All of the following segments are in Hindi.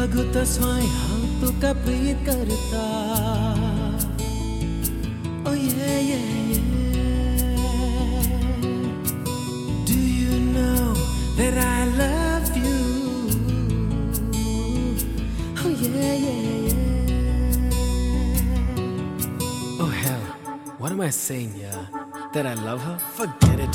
बघू स्वाय हांव तुका प्रीत करता. Oh yeah, yeah, yeah. Do you know that I love you? Oh yeah, yeah, yeah. Oh hell, what am I saying here? That I love her? Forget it.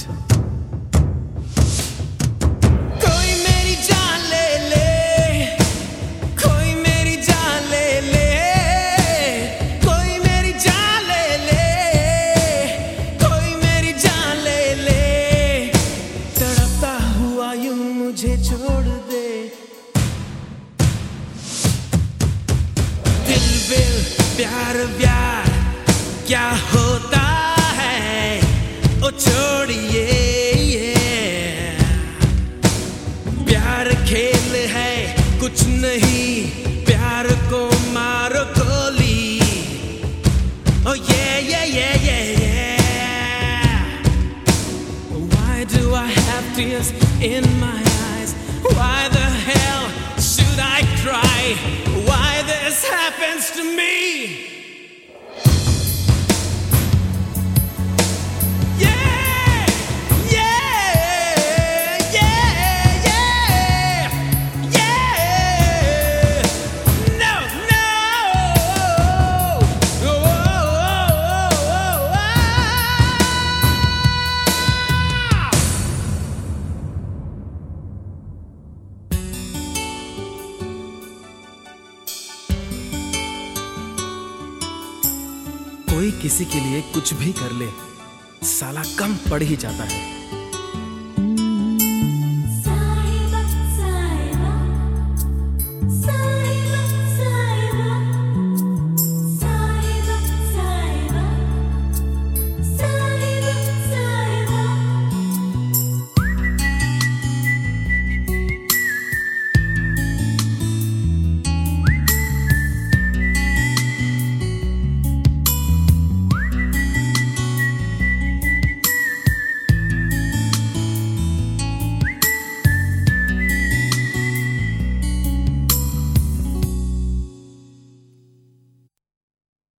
मुझे छोड़ दे दिल बिल प्यार व्यार क्या होता है ओ छोड़िए. प्यार खेल है कुछ नहीं प्यार को मारो गोली. ओ ये Why do I have tears in my eyes? Why the hell should I cry? Why this happens to me? कोई किसी के लिए कुछ भी कर ले साला कम पड़ ही जाता है.